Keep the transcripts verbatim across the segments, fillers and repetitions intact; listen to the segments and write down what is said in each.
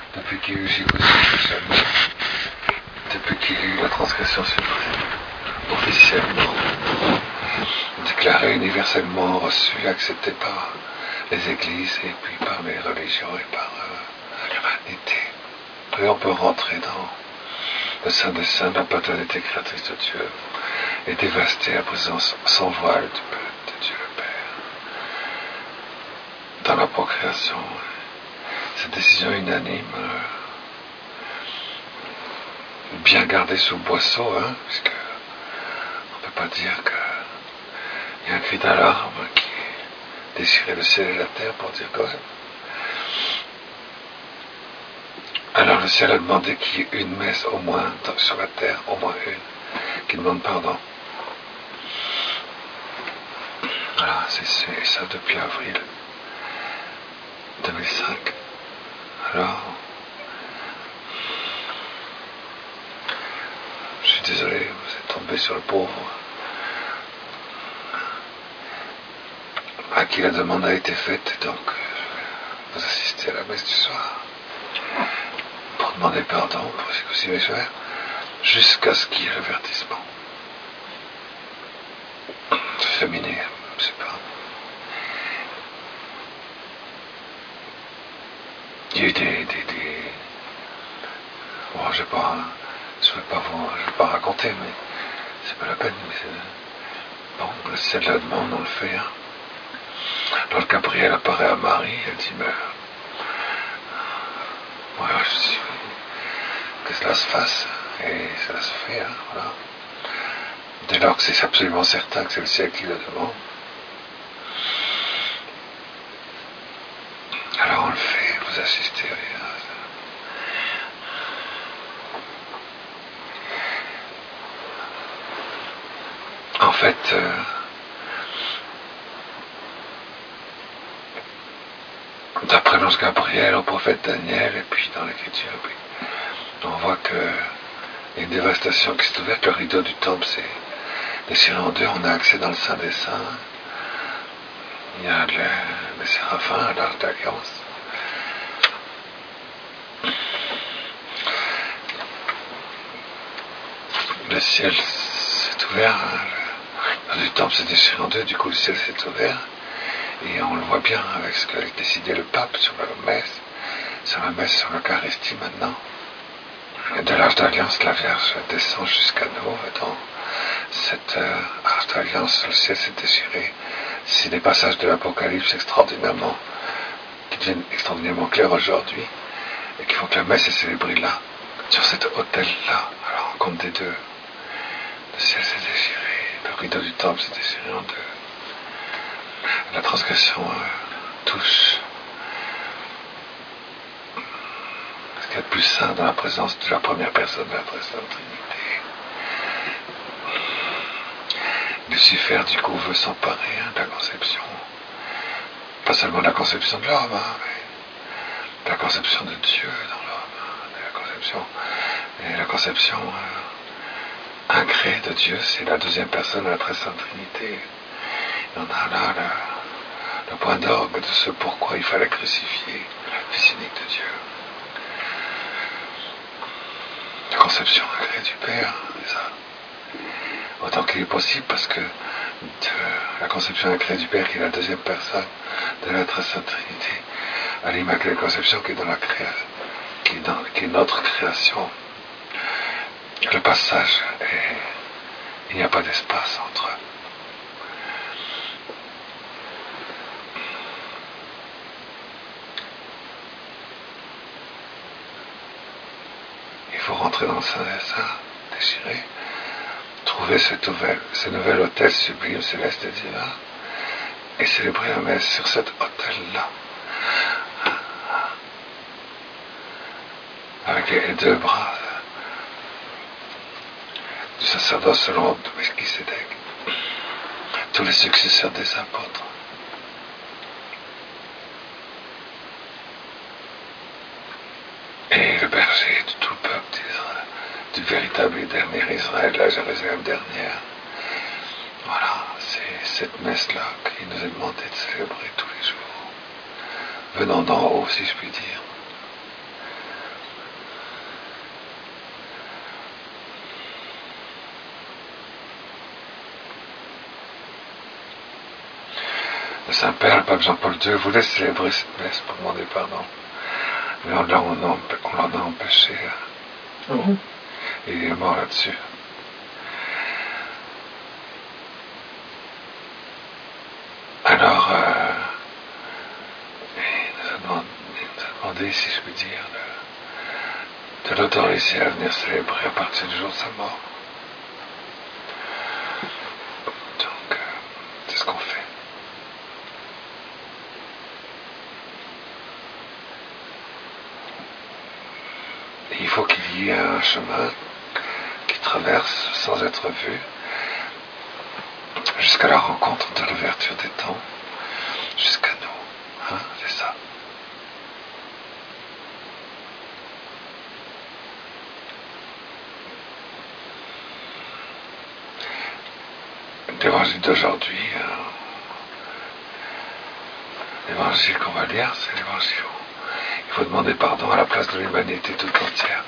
depuis qu'il y a eu Jésus officiellement, depuis qu'il y a eu la transgression suprême, officiellement, déclarée universellement, reçue, acceptée par les églises et puis par les religions et par euh, l'humanité. Et on peut rentrer dans le Saint des Saints, la paternité créatrice de Dieu, et dévaster la présence sans voile du Père, de Dieu le Père. Dans la procréation, cette décision unanime, euh, bien gardée sous le boisseau, hein, puisque on ne peut pas dire qu'il y a un cri d'alarme qui déchirait le ciel et la terre pour dire quand même. Alors le ciel a demandé qu'il y ait une messe au moins sur la terre, au moins une, qui demande pardon. Voilà, c'est, c'est ça depuis avril deux mille cinq. Alors, je suis désolé, vous êtes tombé sur le pauvre à qui la demande a été faite, donc vous assistez à la messe du soir pour demander pardon pour ce que vous faire, jusqu'à ce qu'il y ait l'avertissement. Féminin, je sais pas. Il y a eu des... des, des... Bon, je ne vais pas, je vais pas vous, je vais pas raconter, mais c'est pas la peine. Mais c'est... Bon, c'est de la demande, on le fait. Hein. Alors Gabriel apparaît à Marie, elle dit, mais voilà, je suis... que cela se fasse, et cela se fait, hein, voilà. Dès lors que c'est absolument certain que c'est le ciel qui le demande, alors on le fait, vous assistez. En fait, euh, d'après l'ange Gabriel, au prophète Daniel, et puis dans l'écriture, puis, on voit que il y a une dévastation qui s'est ouverte, le rideau du temple s'est déchiré en deux, on a accès dans le Saint des Saints, il y a le, le séraphin, l'Arche d'Alliance. Le ciel s'est ouvert, hein, le rideau du temple s'est déchiré en deux, du coup le ciel s'est ouvert, et on le voit bien avec ce qu'a décidé le pape sur la messe, sur la messe, sur l'Eucharistie maintenant. Et de l'Arche d'Alliance, la Vierge descend jusqu'à nous, et dans cette euh, Arche d'Alliance, le ciel s'est déchiré. C'est des passages de l'Apocalypse extraordinairement, qui deviennent extraordinairement clairs aujourd'hui, et qui font que la messe est célébrée là, sur cet autel-là, à la rencontre des deux. Le ciel s'est déchiré, le rideau du temple s'est déchiré en deux. La transgression euh, touche ce qu'il y a de plus saint dans la présence de la première personne de la Sainte Trinité. Lucifer, du coup, veut s'emparer hein, de la conception, pas seulement de la conception de l'homme, hein, mais de la conception de Dieu dans l'homme, hein, de la conception, et la conception euh, incrée de Dieu, c'est la deuxième personne de la Très Sainte Trinité. Et on a là le, le point d'orgue de ce pourquoi il fallait crucifier le Fils unique de Dieu. La conception incrée du Père, c'est ça. Autant qu'il est possible, parce que de la conception incrée du Père, qui est la deuxième personne de la Très Sainte Trinité, à l'Immaculée Conception, qui est dans la création, qui est, dans, qui est notre création, le passage est, il n'y a pas d'espace entre eux. Il faut rentrer dans le Saint des Saints, déchirer, trouver cet nouvel, ce nouvel autel sublime, céleste et divin, et célébrer la messe sur cet autel-là, avec les deux bras du sacerdoce selon Melchisédek, tous les successeurs des apôtres. Et le berger de tout le peuple d'Israël, du véritable et dernier Israël, la Jérusalem dernière. Voilà, c'est cette messe-là qui nous est demandé de célébrer tous les jours, venant d'en haut, si je puis dire. Le Saint-Père, le pape Jean-Paul deux, voulait célébrer cette messe pour demander pardon. Mais on l'en a empêché. Hein. Mmh. Et il est mort là-dessus. Alors, euh, il, nous a demandé, il nous a demandé, si je peux dire, de, de l'autoriser à venir célébrer à partir du jour de sa mort. Donc, euh, c'est ce qu'on fait. Et il faut qu'il y ait un chemin qui traverse sans être vu jusqu'à la rencontre de l'ouverture des temps, jusqu'à nous. Hein, c'est ça. L'évangile d'aujourd'hui, euh, l'évangile qu'on va lire, c'est l'évangile où il faut demander pardon à la place de l'humanité toute entière.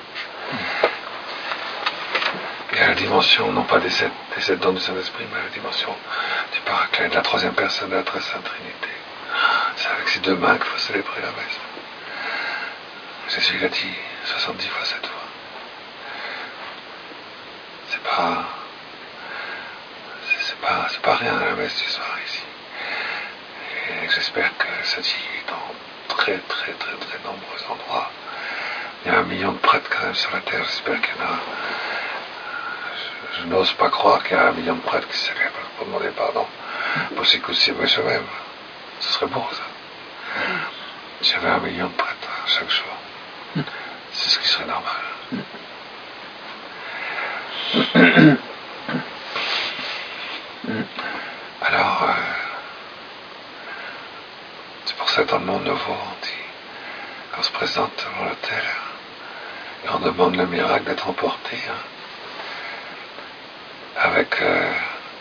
Et à la dimension, non pas des sept, des sept dons du Saint-Esprit, mais à la dimension du Paraclet, de la troisième personne de la très sainte Trinité. C'est avec ces deux mains qu'il faut célébrer la messe. Jésus l'a dit soixante-dix fois cette fois. C'est pas, c'est, c'est pas, c'est pas rien la messe du soir ici. Et j'espère que ça dit dans très très très très nombreux endroits. Il y a un million de prêtres quand même sur la terre. J'espère qu'il y en a. Je, je n'ose pas croire qu'il y a un million de prêtres qui se célèbrent pour demander pardon pour ces coups ci eux-mêmes. Ce serait beau ça. S'il y avait un million de prêtres chaque jour, c'est ce qui serait normal. Alors, euh, c'est pour ça que dans le monde nouveau, on dit, on se présente devant l'autel et on demande le miracle d'être emporté hein, avec euh,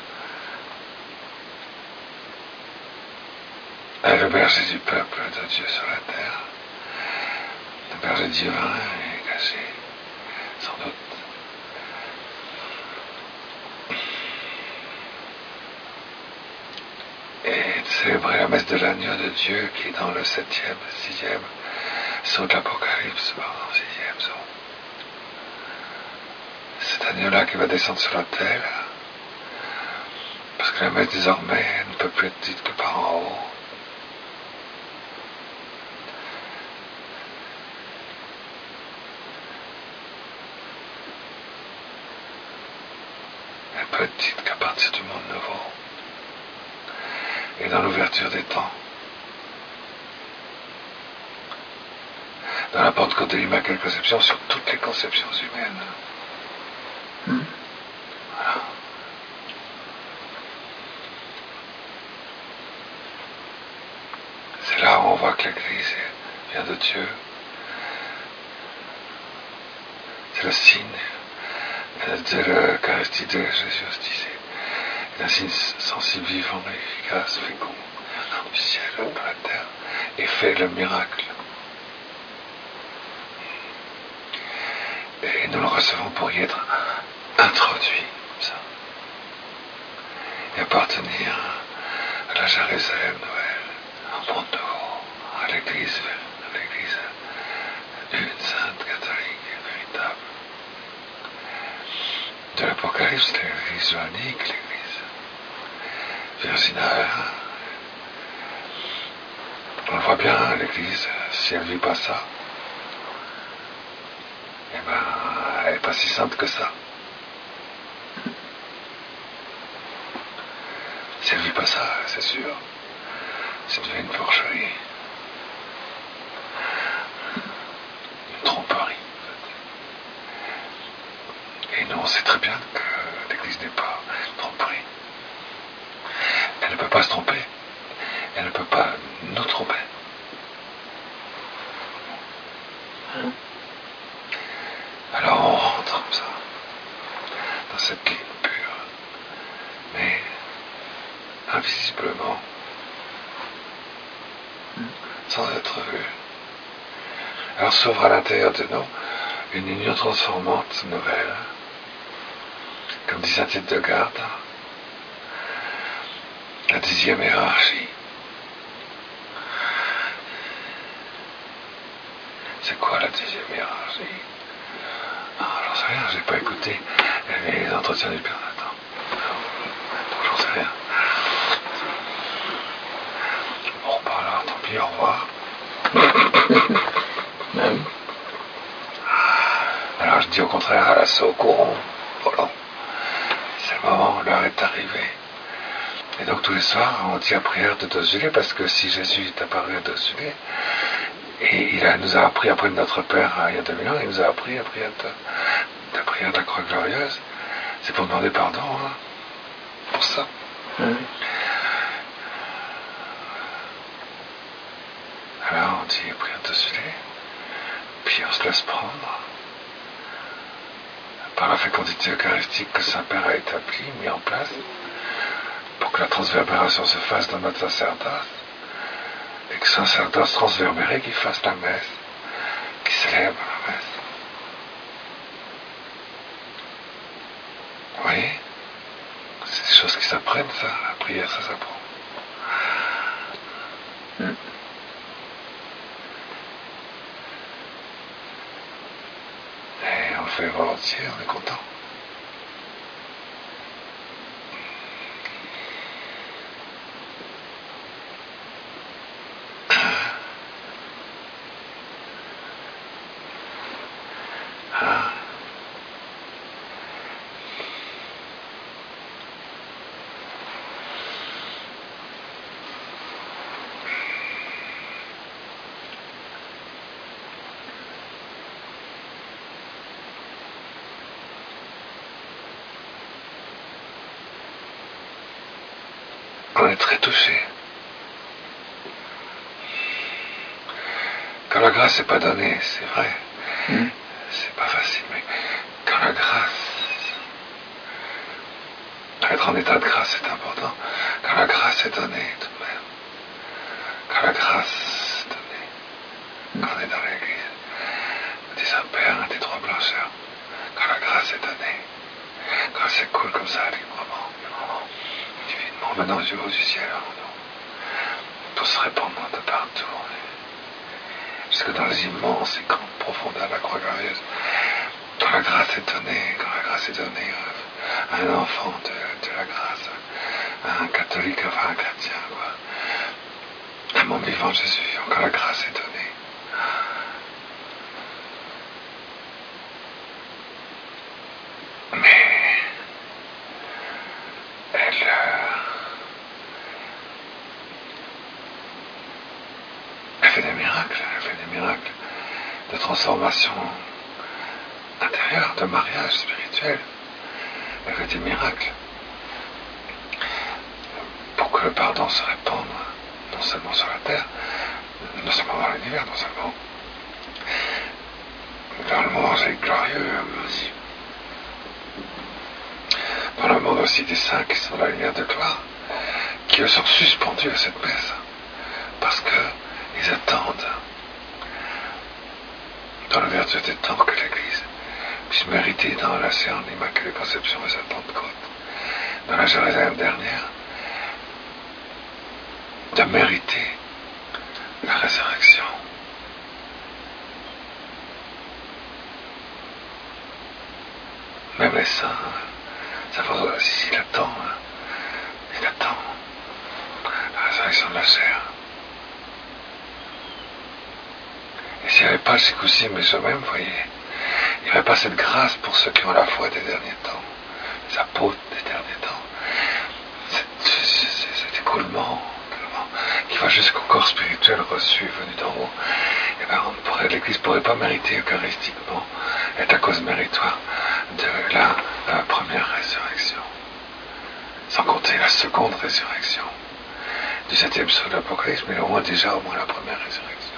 le berger du peuple de Dieu sur la terre. Le berger divin est caché, sans doute. Et de célébrer la messe de l'agneau de Dieu qui est dans le septième, sixième saut de l'Apocalypse, pardon, sixième saut. Cet agneau-là qui va descendre sur l'autel, parce que la messe désormais ne peut plus être dite que par en haut. Elle peut être dite qu'à partir du monde nouveau. Et dans l'ouverture des temps. Dans la Pentecôte de l'Immaculée Conception sur toutes les conceptions humaines. Mmh. Voilà. C'est là où on voit que l'Église vient de Dieu. C'est le signe de l'Eucharistie de Jésus disait. Un signe sensible, vivant, efficace, fécond, du ciel dans la terre, et fait le miracle. Et nous le recevons pour y être introduit, comme ça, et appartenir à la Jérusalem nouvelle, au monde nouveau, à l'Église, à l'Église une sainte catholique, véritable. De l'Apocalypse, l'Église joanique, l'Église virginale. On le voit bien, l'Église, si elle ne vit pas ça, eh ben, elle n'est pas si sainte que ça. Si elle ne vit pas ça, c'est sûr, c'est devenu une porcherie, une tromperie. Et nous, on sait très bien que l'Église n'est pas une tromperie. Elle ne peut pas se tromper. Elle ne peut pas nous tromper. Alors on rentre comme ça, dans cette ligne pure, mais invisiblement, sans être vu. Alors s'ouvre à l'intérieur de nous une union transformante nouvelle, comme dit saint Hildegard, la dixième hiérarchie, C'est quoi la deuxième hiérarchie? Ah, j'en sais rien, j'ai pas écouté les entretiens du Père Nathan. J'en sais rien. Bon, bah alors, tant pis, au revoir. Même. Alors je dis au contraire à l'assaut au courant. Voilà. C'est le moment, l'heure est arrivée. Et donc tous les soirs, on dit la prière de Dosulé, parce que si Jésus est apparu à Dosulé, et il a, nous a appris après notre Père il y a deux mille ans, il nous a appris la prière de, la prière de la croix glorieuse. C'est pour demander pardon, hein, pour ça. Oui. Alors on dit la prière de Dosulé, puis on se laisse prendre par la fécondité eucharistique que Saint-Père a établie, mis en place, pour que la transverbération se fasse dans notre sacerdoce, et que sacerdoce transverbéré qui fasse la messe, qui célèbre la messe. Vous voyez? C'est des choses qui s'apprennent, ça. La prière, ça s'apprend. Mm. Et on le fait volontiers, on est content. Ah. On est très touché. Quand la grâce n'est pas donnée, c'est vrai, Mm. c'est pas facile, mais quand la grâce, être en état de grâce c'est important. Quand la grâce est donnée, tout de même, quand la grâce est donnée, Mm. quand on est dans l'église, on dit Saint-Père, un des trois blancheurs, quand la grâce est donnée, quand c'est cool comme ça, librement, divinement, venant du haut du ciel, tout se répandre de partout. Jusque dans les immenses et grandes profondeurs de la croix glorieuse. Quand la grâce est donnée, quand la grâce est donnée à un enfant de, de la grâce, à un catholique, enfin un chrétien, quoi. À mon vivant Jésus, quand la grâce est donnée. Mais elle, elle fait des miracles, elle fait des miracles de transformation intérieure, de mariage spirituel. Elle fait des miracles pour que le pardon se répande non seulement sur la terre, non seulement dans l'univers, non seulement dans le monde angélique glorieux, mais aussi dans le monde aussi des saints qui sont dans la lumière de gloire, qui eux sont suspendus à cette messe, parce qu'ils attendent, dans la vertu des temps, que l'Église puisse mériter dans la séance d'Immaculée Conception et sa Pentecôte, dans la Jérusalem dernière, de mériter la résurrection. Même les saints, ça va, si il attend, il attend la résurrection de la chair. Et s'il n'y avait pas ce coup-ci, mais eux-mêmes, vous voyez, il n'y aurait pas cette grâce pour ceux qui ont la foi des derniers temps, les apôtres des derniers temps, cet écoulement qui va jusqu'au corps spirituel reçu, venu d'en haut. Et bien, on pourrait, l'Église ne pourrait pas mériter eucharistiquement, être à cause méritoire de la, la première résurrection. Sans compter la seconde résurrection du septième saut de l'Apocalypse, mais au moins déjà au moins la première résurrection.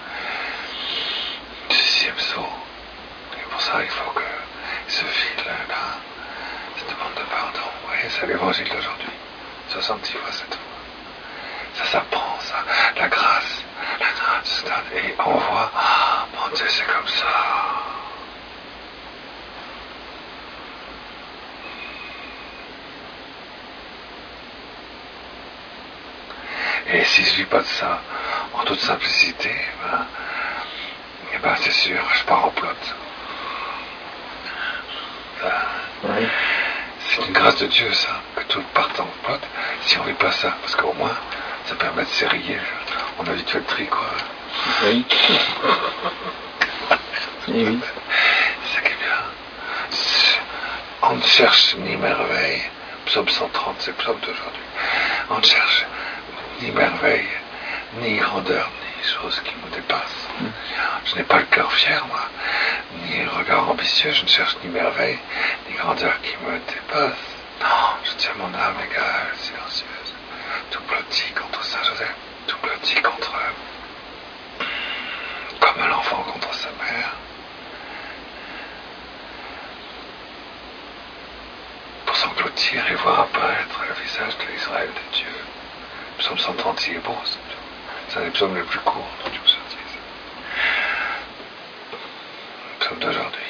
Du sixième saut. Et pour ça, il faut que ce fil-là, cette demande de pardon, vous voyez, c'est l'évangile d'aujourd'hui. soixante-dix fois cette fois. Ça s'apprend, ça. La grâce, la grâce se donne. Et on voit, ah, mon Dieu, c'est comme ça. Et si je ne vis pas de ça, en toute simplicité, ben, eh ben c'est sûr, je pars en plot. Oui. C'est une grâce de Dieu, ça, que tout parte en plot, si on ne vit pas ça, parce qu'au moins, ça permet de serrer. On a vite fait le tri, quoi. Oui. Et oui. C'est ça qui est bien. On ne cherche ni merveille, psaume cent trente, c'est le psaume d'aujourd'hui. On ne cherche ni merveille, ni grandeur, ni choses qui nous dépassent. Mm. Je n'ai pas le cœur fier, moi, ni le regard ambitieux, je ne cherche ni merveille, ni grandeur qui me dépasse. Non, je tiens mon âme égale, silencieuse, tout blotti contre Saint-Joseph, tout blotti contre... comme un enfant contre sa mère. Pour s'engloutir et voir apparaître le visage de l'Israël de Dieu. Psaume cent trente, il est bon, c'est un des psaumes les plus courts dont je vous sortis. Psaume d'aujourd'hui.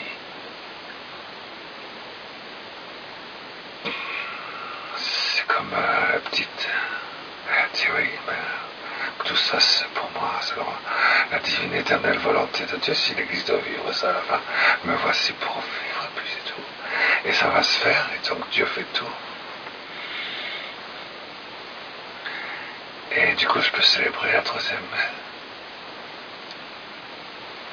C'est comme euh, la petite, elle dit oui, mais tout ça c'est pour moi, c'est la divine éternelle volonté de Dieu, s'il existe de vivre ça à la fin, me voici pour vivre, puis c'est tout. Et ça va se faire, et donc Dieu fait tout. Et du coup, je peux célébrer la troisième messe.